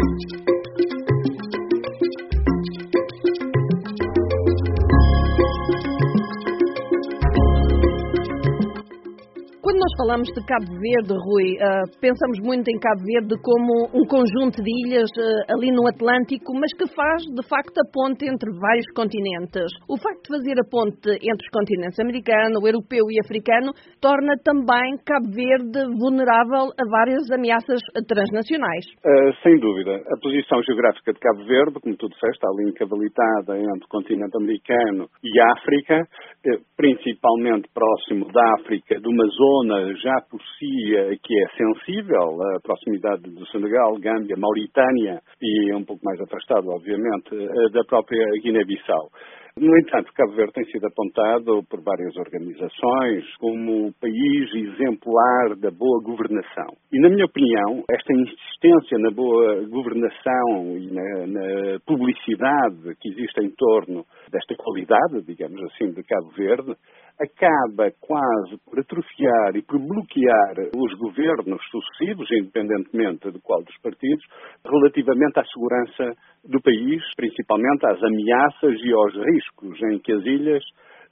Quando nós falamos de Cabo Verde, Rui, pensamos muito em Cabo Verde como um conjunto de ilhas ali no Atlântico, mas que faz, de facto, a ponte entre vários continentes. O facto de fazer a ponte entre os continentes americano, europeu e africano torna também Cabo Verde vulnerável a várias ameaças transnacionais. Sem dúvida. A posição geográfica de Cabo Verde, como tu disseste, está ali encavalitada entre o continente americano e a África, principalmente próximo da África, de uma zona já por si que é sensível, a proximidade do Senegal, Gâmbia, Mauritânia e um pouco mais afastado, obviamente, da própria Guiné-Bissau. No entanto, Cabo Verde tem sido apontado por várias organizações como o país exemplar da boa governação. E, na minha opinião, esta insistência na boa governação e na publicidade que existe em torno desta qualidade, digamos assim, de Cabo Verde, acaba quase por atrofiar e por bloquear os governos sucessivos, independentemente de qual dos partidos, relativamente à segurança do país, principalmente às ameaças e aos riscos em que as ilhas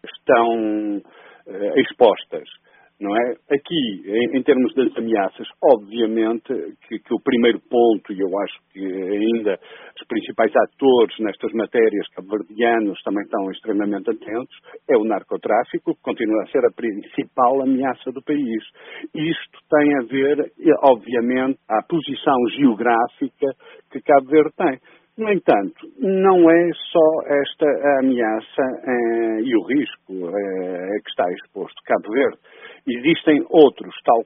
estão expostas. Não é? Aqui, em termos das ameaças, obviamente que o primeiro ponto, e eu acho que ainda os principais atores nestas matérias cabo-verdianos também estão extremamente atentos, é o narcotráfico, que continua a ser a principal ameaça do país. Isto tem a ver, obviamente, à posição geográfica que Cabo Verde tem. No entanto, não é só esta ameaça e o risco que está exposto Cabo Verde. Existem outros, tal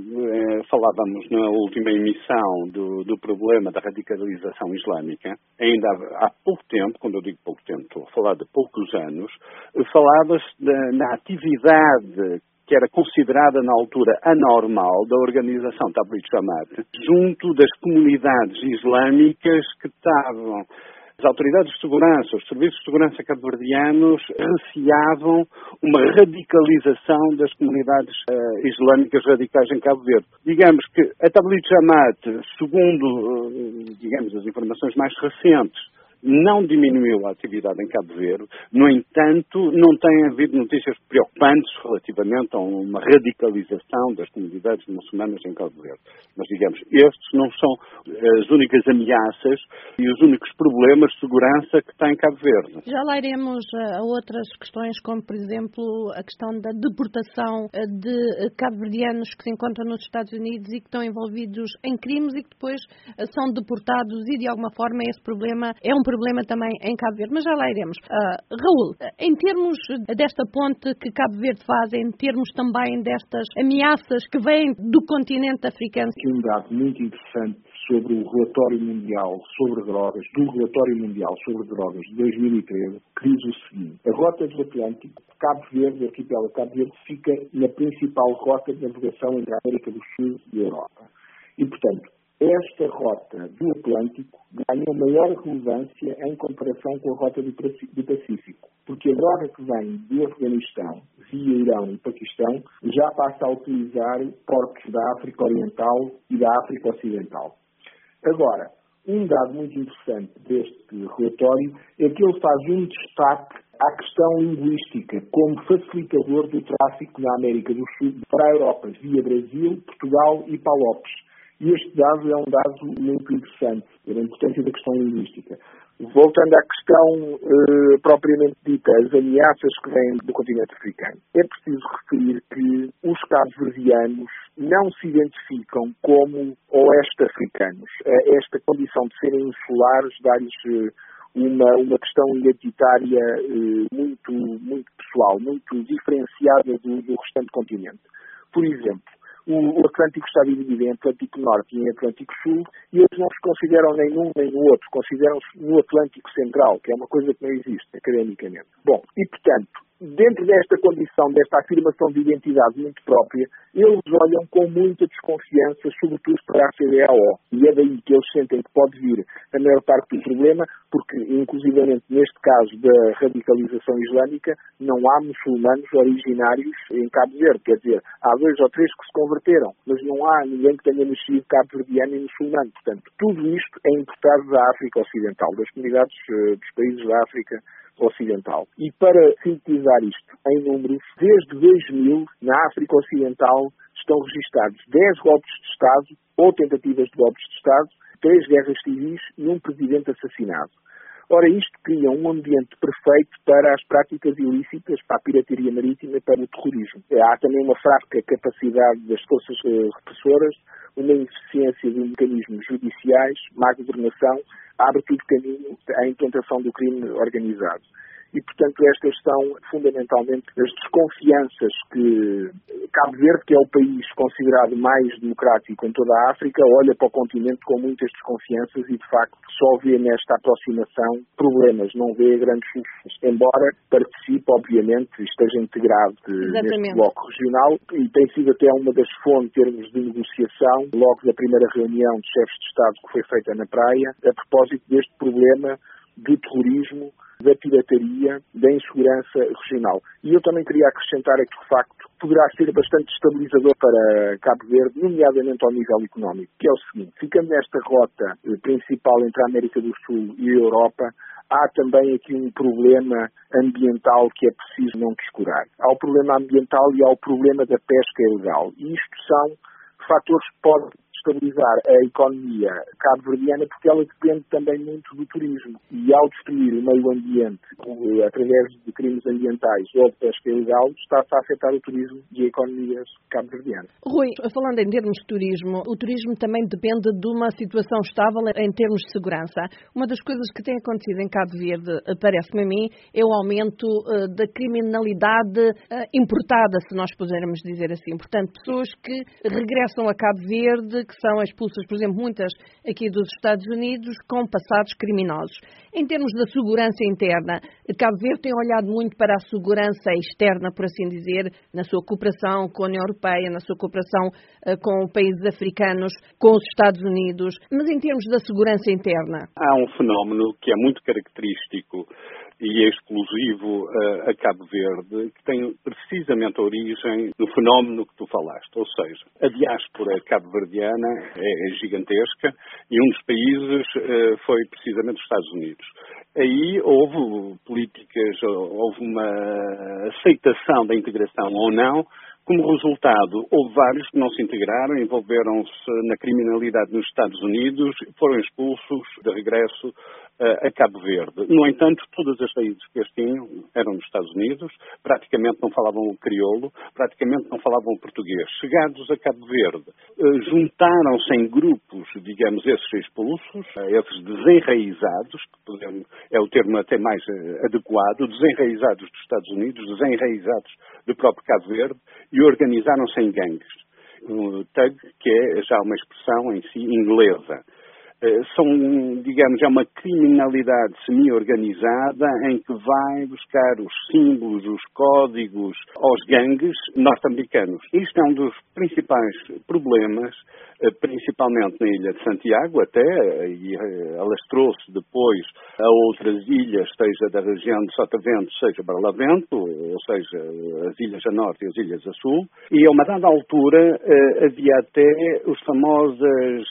falávamos na última emissão do problema da radicalização islâmica, ainda há pouco tempo, quando eu digo pouco tempo, estou a falar de poucos anos, falava-se na atividade que era considerada na altura anormal da organização Tabligh Jamaat, junto das comunidades islâmicas que estavam. As autoridades de segurança, os serviços de segurança cabo-verdianos receavam uma radicalização das comunidades islâmicas radicais em Cabo Verde. Digamos que a Tabligh Jamaat, segundo, digamos, as informações mais recentes, não diminuiu a atividade em Cabo Verde. No entanto, não tem havido notícias preocupantes relativamente a uma radicalização das comunidades muçulmanas em Cabo Verde. Mas, digamos, estes não são as únicas ameaças e os únicos problemas de segurança que tem Cabo Verde. Já lá iremos a outras questões, como, por exemplo, a questão da deportação de cabo-verdianos que se encontram nos Estados Unidos e que estão envolvidos em crimes e que depois são deportados e, de alguma forma, esse problema é um problema também em Cabo Verde, mas já lá iremos. Raul, em termos desta ponte que Cabo Verde faz, em termos também destas ameaças que vêm do continente africano. Aqui um dado muito interessante sobre o relatório mundial sobre drogas, do relatório mundial sobre drogas de 2013, que diz o seguinte: a rota do Atlântico, Cabo Verde, o arquipélago Cabo Verde, fica na principal rota de navegação entre a América do Sul e a Europa. E, portanto, esta rota do Atlântico ganhou maior relevância em comparação com a rota do Pacífico, porque a droga que vem do Afeganistão, via Irão e Paquistão, já passa a utilizar portos da África Oriental e da África Ocidental. Agora, um dado muito interessante deste relatório é que ele faz um destaque à questão linguística como facilitador do tráfico na América do Sul para a Europa, via Brasil, Portugal e Palopes. E este dado é um dado muito interessante, pela importância da questão linguística. Voltando à questão propriamente dita, as ameaças que vêm do continente africano, é preciso referir que os cabo-verdianos não se identificam como oeste-africanos. Esta condição de serem insulares dá-lhes uma questão identitária muito pessoal, muito diferenciada do restante continente. Por exemplo, o Atlântico está dividido em Atlântico Norte e em Atlântico Sul, e eles não se consideram nem um nem o outro, consideram-se no Atlântico Central, que é uma coisa que não existe academicamente. Bom, e portanto, dentro desta condição, desta afirmação de identidade muito própria, eles olham com muita desconfiança, sobretudo para a CDAO. E é daí que eles sentem que pode vir a maior parte do problema, porque, inclusivamente neste caso da radicalização islâmica, não há muçulmanos originários em Cabo Verde. Quer dizer, há 2 ou 3 que se converteram, mas não há ninguém que tenha nascido cabo-verdiano e muçulmano. Portanto, tudo isto é importado da África Ocidental, das comunidades dos países da África Ocidental. E para sintetizar isto em números, desde 2000, na África Ocidental, estão registados 10 golpes de Estado ou tentativas de golpes de Estado, 3 guerras civis e um presidente assassinado. Ora, isto cria um ambiente perfeito para as práticas ilícitas, para a pirataria marítima e para o terrorismo. Há também uma fraca capacidade das forças repressoras, uma ineficiência de mecanismos judiciais, má governação, abre tudo caminho à implantação do crime organizado. E, portanto, estas são fundamentalmente as desconfianças que Cabo Verde, que é o país considerado mais democrático em toda a África, olha para o continente com muitas desconfianças e, de facto, só vê nesta aproximação problemas, não vê grandes soluções. Embora participe, obviamente, esteja integrado neste bloco regional e tem sido até uma das fontes em termos de negociação, logo da primeira reunião de chefes de Estado que foi feita na Praia, a propósito deste problema do terrorismo, da pirataria, da insegurança regional. E eu também queria acrescentar que, de facto, poderá ser bastante estabilizador para Cabo Verde, nomeadamente ao nível económico, que é o seguinte: ficando nesta rota principal entre a América do Sul e a Europa, há também aqui um problema ambiental que é preciso não descurar. Há o problema ambiental e há o problema da pesca ilegal. E isto são fatores que podem estabilizar a economia cabo-verdiana, porque ela depende também muito do turismo. E ao destruir o meio ambiente através de crimes ambientais ou de pesca ilegal, está-se a afetar o turismo e a economia cabo-verdiana. Rui, falando em termos de turismo, o turismo também depende de uma situação estável em termos de segurança. Uma das coisas que tem acontecido em Cabo Verde, parece-me a mim, é o aumento da criminalidade importada, se nós pudermos dizer assim. Portanto, pessoas que regressam a Cabo Verde, que são expulsas, por exemplo, muitas aqui dos Estados Unidos, com passados criminosos. Em termos da segurança interna, Cabo Verde tem olhado muito para a segurança externa, por assim dizer, na sua cooperação com a União Europeia, na sua cooperação com países africanos, com os Estados Unidos, mas em termos da segurança interna? Há um fenómeno que é muito característico e é exclusivo a Cabo Verde, que tem precisamente a origem no fenómeno que tu falaste. Ou seja, a diáspora cabo-verdiana é gigantesca e um dos países foi precisamente os Estados Unidos. Aí houve políticas, houve uma aceitação da integração ou não. Como resultado, houve vários que não se integraram, envolveram-se na criminalidade nos Estados Unidos, foram expulsos de regresso a Cabo Verde. No entanto, todas as raízes que eles tinham eram nos Estados Unidos, praticamente não falavam o crioulo, praticamente não falavam o português. Chegados a Cabo Verde, juntaram-se em grupos, digamos, esses expulsos, esses desenraizados, que é o termo até mais adequado, desenraizados dos Estados Unidos, desenraizados do próprio Cabo Verde, e organizaram-se em gangues. O thug, que é já uma expressão em si inglesa. São, digamos, é uma criminalidade semi-organizada em que vai buscar os símbolos, os códigos aos gangues norte-americanos. Isto é um dos principais problemas, principalmente na Ilha de Santiago, até, e alastrou-se depois a outras ilhas, seja da região de Sotavento, seja Barlavento, ou seja, as ilhas a norte e as ilhas a sul. E a uma dada altura havia até as famosas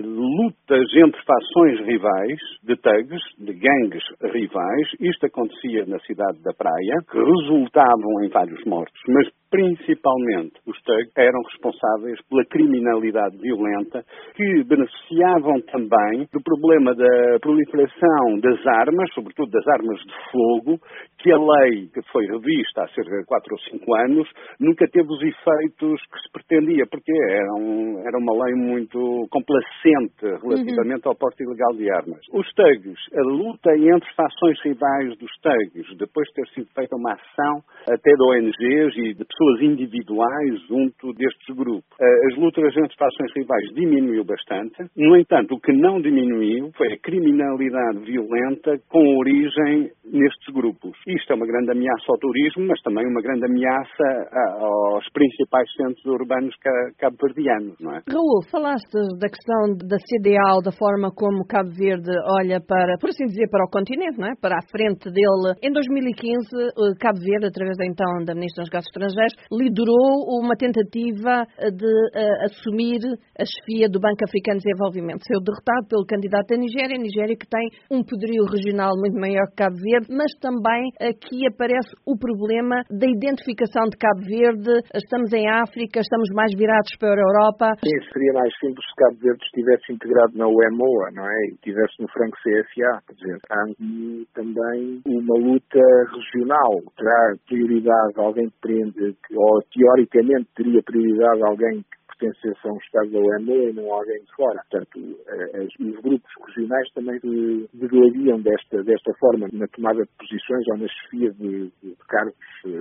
lutas entre fações rivais de thugs, de gangues rivais. Isto acontecia na cidade da Praia, que resultavam em vários mortos, mas principalmente os thugs eram responsáveis pela criminalidade violenta, que beneficiavam também do problema da proliferação das armas, sobretudo das armas de fogo, que a lei que foi revista há cerca de 4 ou 5 anos nunca teve os efeitos que se pretendia, porque era uma lei muito complacente relativamente ao porte ilegal de armas. Os thugs, a luta entre fações rivais dos thugs, depois de ter sido feita uma ação até de ONGs e de pessoas individuais junto destes grupos. As lutas entre fações rivais diminuiu bastante. No entanto, o que não diminuiu foi a criminalidade violenta com origem nestes grupos. Isto é uma grande ameaça ao turismo, mas também uma grande ameaça aos principais centros urbanos cabo-verdianos, não é? Raul, falaste da questão da CDAO, da forma como Cabo Verde olha para, por assim dizer, para o continente, não é? Para a frente dele. Em 2015, Cabo Verde, através então da Ministra dos Negócios Estrangeiros, liderou uma tentativa de assumir a chefia do Banco Africano de Desenvolvimento. Saiu derrotado pelo candidato da Nigéria que tem um poderio regional muito maior que Cabo Verde, mas também aqui aparece o problema da identificação de Cabo Verde. Estamos em África, estamos mais virados para a Europa. Sim, seria mais simples se Cabo Verde estivesse integrado na UEMOA, não é? E estivesse no franco CFA. Quer dizer, há também uma luta regional. Terá prioridade alguém ou teoricamente teria prioridade alguém que pertencesse a um Estado da UEMOA e não alguém de fora. Portanto, os grupos regionais também deveriam desta forma na tomada de posições ou na chefia de cargos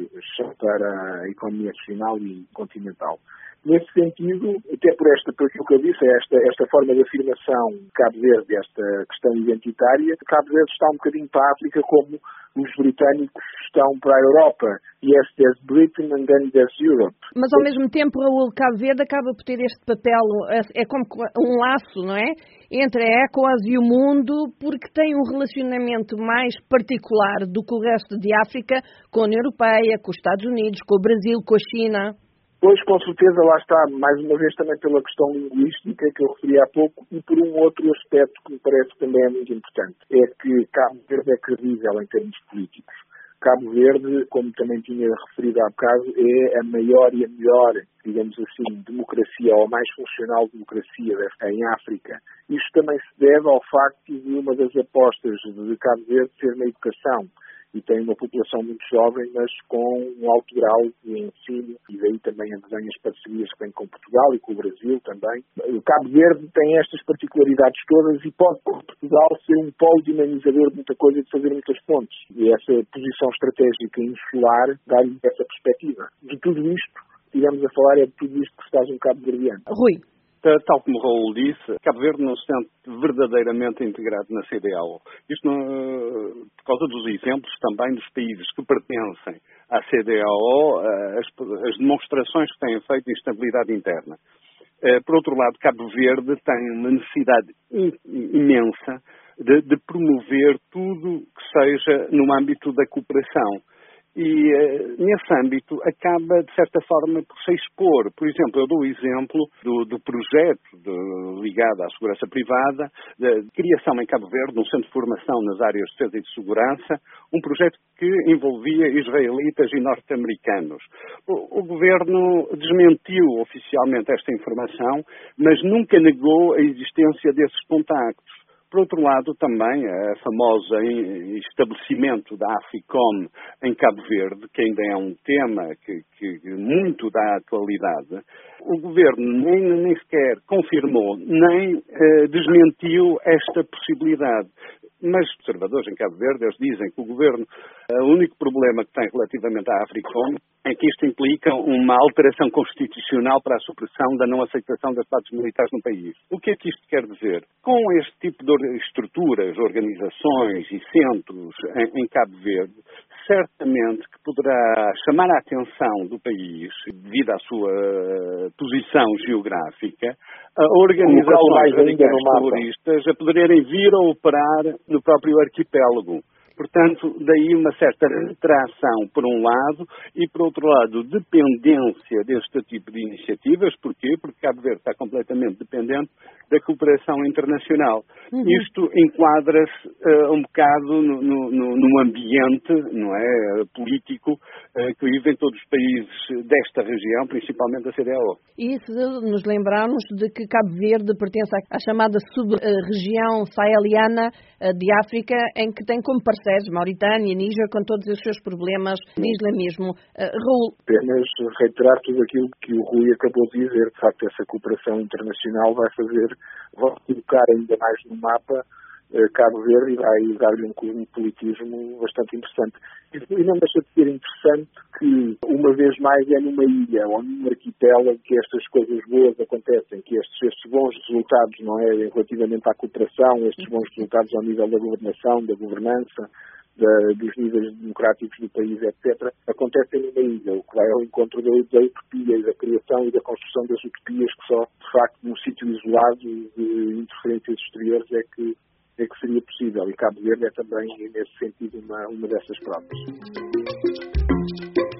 para a economia regional e continental. Nesse sentido, até por aquilo que eu disse, esta forma de afirmação de Cabo Verde, esta questão identitária, Cabo Verde está um bocadinho para a África como os britânicos estão para a Europa. Yes, there's Britain and then there's Europe. Mas ao mesmo tempo, Raul, Cabo Verde acaba por ter este papel, é como um laço, não é? Entre a ECOWAS e o mundo, porque tem um relacionamento mais particular do que o resto de África com a União Europeia, com os Estados Unidos, com o Brasil, com a China. Pois, com certeza, lá está, mais uma vez também pela questão linguística que eu referi há pouco e por um outro aspecto que me parece que também é muito importante, é que Cabo Verde é credível em termos políticos. Cabo Verde, como também tinha referido há bocado, é a maior e a melhor, digamos assim, democracia ou a mais funcional democracia em África. Isto também se deve ao facto de uma das apostas de Cabo Verde ser na educação. E tem uma população muito jovem, mas com um alto grau de ensino, e daí também as parcerias que tem com Portugal e com o Brasil também. O Cabo Verde tem estas particularidades todas e pode, com Portugal, ser um polo dinamizador de muita coisa e de fazer muitas pontes. E essa posição estratégica insular dá-lhe essa perspectiva. De tudo isto, estivemos a falar, é de tudo isto que se faz um cabo-verdiano. Rui. Tal como o Raul disse, Cabo Verde não se sente verdadeiramente integrado na CDAO. Isto por causa dos exemplos também dos países que pertencem à CDAO, as demonstrações que têm feito de instabilidade interna. Por outro lado, Cabo Verde tem uma necessidade imensa de promover tudo que seja no âmbito da cooperação. E, nesse âmbito, acaba, de certa forma, por se expor. Por exemplo, eu dou o exemplo do projeto ligado à segurança privada, de criação em Cabo Verde de um centro de formação nas áreas de defesa e de segurança, um projeto que envolvia israelitas e norte-americanos. O governo desmentiu oficialmente esta informação, mas nunca negou a existência desses contactos. Por outro lado, também, a famosa estabelecimento da AFRICOM em Cabo Verde, que ainda é um tema que muito dá atualidade, o governo nem sequer confirmou, nem desmentiu esta possibilidade. Mas observadores em Cabo Verde, eles dizem que o governo, o único problema que tem relativamente à AFRICOM é que isto implica uma alteração constitucional para a supressão da não aceitação das bases militares no país. O que é que isto quer dizer? Com este tipo de estruturas, organizações e centros em Cabo Verde, certamente que poderá chamar a atenção do país, devido à sua posição geográfica, a organizações radicais terroristas a poderem vir a operar no próprio arquipélago. Portanto, daí uma certa retração, por um lado, e, por outro lado, dependência deste tipo de iniciativas. Porquê? Porque Cabo Verde está completamente dependente da cooperação internacional. Isto enquadra-se um bocado num ambiente, não é, político que vive em todos os países desta região, principalmente da CDAO. E se nos lembrarmos de que Cabo Verde pertence à chamada sub-região saheliana de África, em que tem como parceiros Mauritânia, Níger, com todos os seus problemas de islamismo. Raul. Apenas reiterar tudo aquilo que o Rui acabou de dizer. De facto, essa cooperação internacional vai colocar ainda mais no mapa Cabo Verde e vai dar-lhe um cosmopolitismo bastante interessante. E não deixa de ser interessante que, uma vez mais, é numa ilha ou num arquipélago que estas coisas boas acontecem, que estes bons resultados, não é, relativamente à cooperação, estes bons resultados ao nível da governação, da governança, dos níveis democráticos do país, etc., acontecem numa ilha, o que vai ao encontro da utopia e da criação e da construção das utopias que só, de facto, num sítio isolado de interferências exteriores é que seria possível. E Cabo Verde é também, nesse sentido, uma dessas provas.